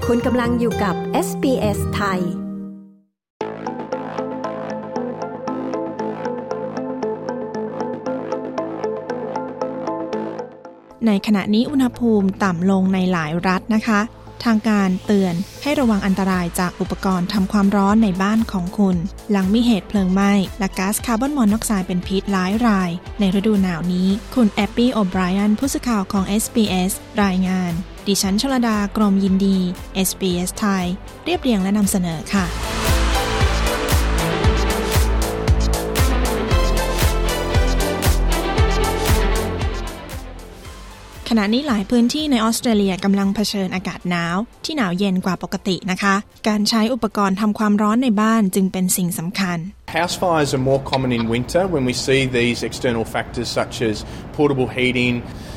คุณกำลังอยู่กับ SBS ไทยในขณะนี้อุณหภูมิต่ำลงในหลายรัฐนะคะทางการเตือนให้ระวังอันตรายจากอุปกรณ์ทำความร้อนในบ้านของคุณหลังมีเหตุเพลิงไหม้และก๊าซคาร์บอนมอนอกไซด์เป็นพิษหลายรายในฤดูหนาวนี้คุณแอบบี้โอไบรอันผู้สื่อข่าวของ SBS รายงานดิฉันชลดากรมยินดี SBS ไทยเรียบเรียงและนำเสนอค่ะขณะนี้หลายพื้นที่ในออสเตรเลียกำลังเผชิญอากาศหนาวที่หนาวเย็นกว่าปกตินะคะการใช้อุปกรณ์ทำความร้อนในบ้านจึงเป็นสิ่งสำคัญ House fires are more common in winter when we see these external factors such as portable heating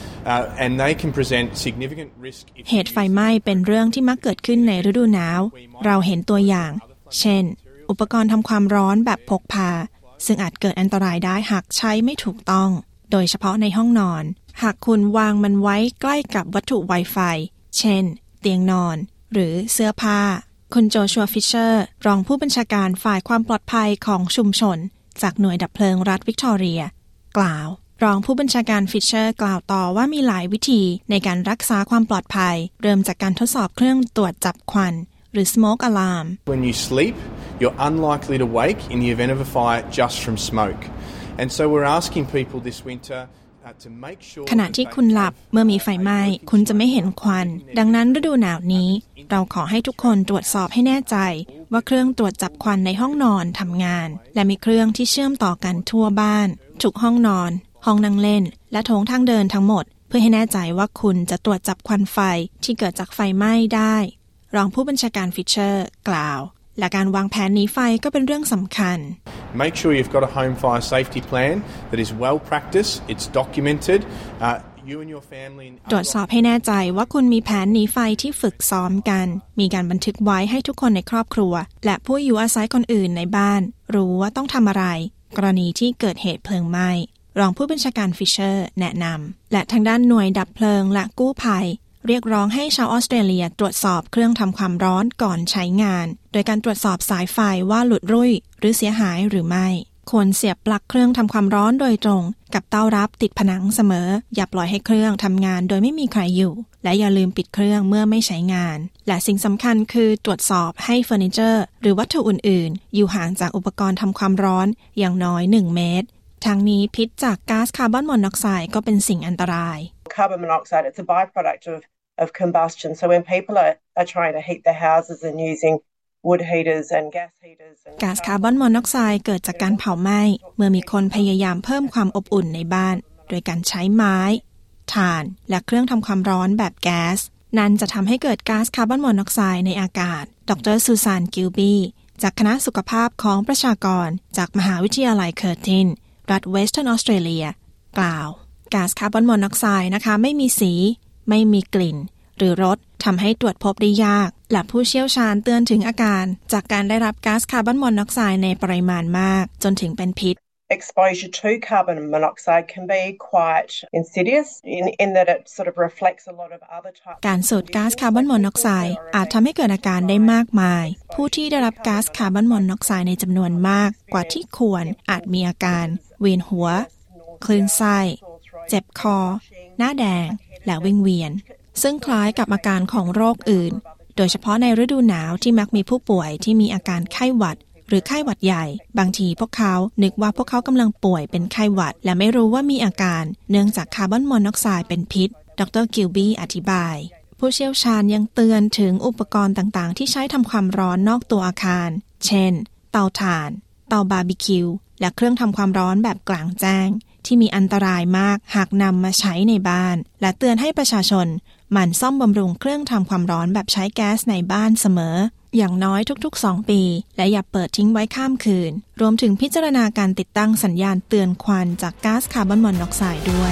and they can present significant risk เหตุไฟไหม้เป็นเรื่องที่มักเกิดขึ้นในฤดูหนาวเราเห็นตัวอย่างเช่นอุปกรณ์ทำความร้อนแบบพกพาซึ่งอาจเกิดอันตรายได้หากใช้ไม่ถูกต้องโดยเฉพาะในห้องนอนหากคุณวางมันไว้ใกล้กับวัตถุไวไฟเช่นเตียงนอนหรือเสื้อผ้าคุณโจชัวฟิชเชอร์รองผู้บัญชาการฝ่ายความปลอดภัยของชุมชนจากหน่วยดับเพลิงรัฐวิกตอเรียกล่าวรองผู้บัญชาการฟิชเชอร์กล่าวต่อว่ามีหลายวิธีในการรักษาความปลอดภัยเริ่มจากการทดสอบเครื่องตรวจจับควันหรือ smoke alarm When you sleep, you're unlikely to wake in the event of a fire just from smoke. And so we're asking people this winterขณะที่คุณหลับเมื่อมีไฟไหม้คุณจะไม่เห็นควันดังนั้นฤดูหนาวนี้เราขอให้ทุกคนตรวจสอบให้แน่ใจว่าเครื่องตรวจจับควันในห้องนอนทำงานและมีเครื่องที่เชื่อมต่อกันทั่วบ้านทุกห้องนอนห้องนั่งเล่นและโถงทางเดินทั้งหมดเพื่อให้แน่ใจว่าคุณจะตรวจจับควันไฟที่เกิดจากไฟไหม้ได้รองผู้บัญชาการฟิชเชอร์กล่าวและการวางแผนหนีไฟก็เป็นเรื่องสำคัญ Make sure you've got a home fire safety plan that is well practiced, it's documented. You and your family ตรวจสอบให้แน่ใจว่าคุณมีแผนหนีไฟที่ฝึกซ้อมกันมีการบันทึกไว้ให้ทุกคนในครอบครัวและผู้อยู่อาศัยคนอื่นในบ้านรู้ว่าต้องทำอะไรกรณีที่เกิดเหตุเพลิงไหม้รองผู้บัญชาการฟิชเชอร์แนะนำและทางด้านหน่วยดับเพลิงและกู้ภัยเรียกร้องให้ชาวออสเตรเลียตรวจสอบเครื่องทำความร้อนก่อนใช้งานโดยการตรวจสอบสายไฟว่าหลุดรุ่ยหรือเสียหายหรือไม่ควรเสียบปลั๊กเครื่องทำความร้อนโดยตรงกับเตารับติดผนังเสมออย่าปล่อยให้เครื่องทำงานโดยไม่มีใครอยู่และอย่าลืมปิดเครื่องเมื่อไม่ใช้งานและสิ่งสำคัญคือตรวจสอบให้เฟอร์นิเจอร์หรือวัตถุอื่นๆอยู่ห่างจากอุปกรณ์ทำความร้อนอย่างน้อย1เมตรทั้งนี้พิษจากก๊าซคาร์บอนมอนอกไซด์ก็เป็นสิ่งอันตราย Carbon monoxide it's a byproduct of combustion so when people are trying to heat their houses and using wood heaters and gas heaters ก๊าซคาร์บอนมอนอกไซด์เกิดจากการเผาไหม้เมื่อมีคนพยายามเพิ่มความอบอุ่นในบ้านโดยการใช้ไม้ถ่านและเครื่องทำความร้อนแบบแก๊สนั่นจะทำให้เกิดก๊าซคาร์บอนมอนอกไซด์ในอากาศดร.ซูซานกิลบี้จากคณะสุขภาพของประชากรจากมหาวิทยาลัยเคอร์ตินรัฐเวสเทิร์นออสเตรเลียกล่าวก๊าซคาร์บอนมอนอกไซด์นะคะไม่มีสีไม่มีกลิ่นหรือรสทำให้ตรวจพบได้ยากและผู้เชี่ยวชาญเตือนถึงอาการจากการได้รับก๊าซคาร์บอนมอนอกไซด์ในปริมาณมากจนถึงเป็นพิษ Exposure to carbon monoxide can be quite insidious in that it sort of reflects a lot of other types การสูดก๊าซคาร์บอนมอนอกไซด์อาจทำให้เกิดอาการได้มากมายผู้ที่ได้รับก๊าซคาร์บอนมอนอกไซด์ในจำนวนมากกว่าที่ควรอาจมีอาการเวียนหัวคลื่นไส้เจ็บคอหน้าแดงและวิงเวียนซึ่งคล้ายกับอาการของโรคอื่นโดยเฉพาะในฤดูหนาวที่มักมีผู้ป่วยที่มีอาการไข้หวัดหรือไข้หวัดใหญ่บางทีพวกเขานึกว่าพวกเขากำลังป่วยเป็นไข้หวัดและไม่รู้ว่ามีอาการเนื่องจากคาร์บอนมอนอกไซด์เป็นพิษดร.กิลบี้อธิบายผู้เชี่ยวชาญยังเตือนถึงอุปกรณ์ต่างๆที่ใช้ทำความร้อนนอกตัวอาคารเช่นเตาถ่านเตาบาร์บีคิวและเครื่องทำความร้อนแบบกลางแจ้งที่มีอันตรายมากหากนำมาใช้ในบ้านและเตือนให้ประชาชนหมั่นซ่อมบำรุงเครื่องทำความร้อนแบบใช้แก๊สในบ้านเสมออย่างน้อยทุกๆ2ปีและอย่าเปิดทิ้งไว้ข้ามคืนรวมถึงพิจารณาการติดตั้งสัญญาณเตือนควันจากก๊าซคาร์บอนมอนอกไซด์ด้วย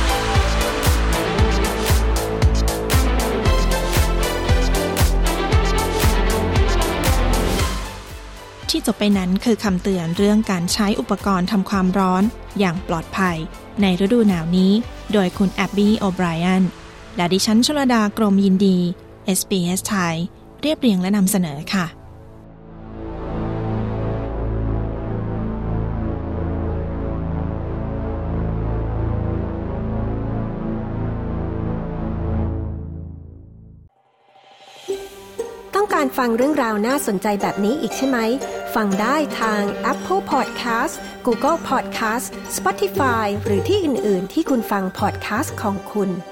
ที่จบไปนั้นคือคำเตือนเรื่องการใช้อุปกรณ์ทำความร้อนอย่างปลอดภัยในฤดูหนาวนี้โดยคุณแอบบี้โอไบรอันและดิฉันชลดากรมยินดี SBS ไทยเรียบเรียงและนำเสนอค่ะต้องการฟังเรื่องราวน่าสนใจแบบนี้อีกใช่ไหมฟังได้ทาง Apple Podcast Google Podcast Spotify หรือที่อื่นๆที่คุณฟัง podcast ของคุณ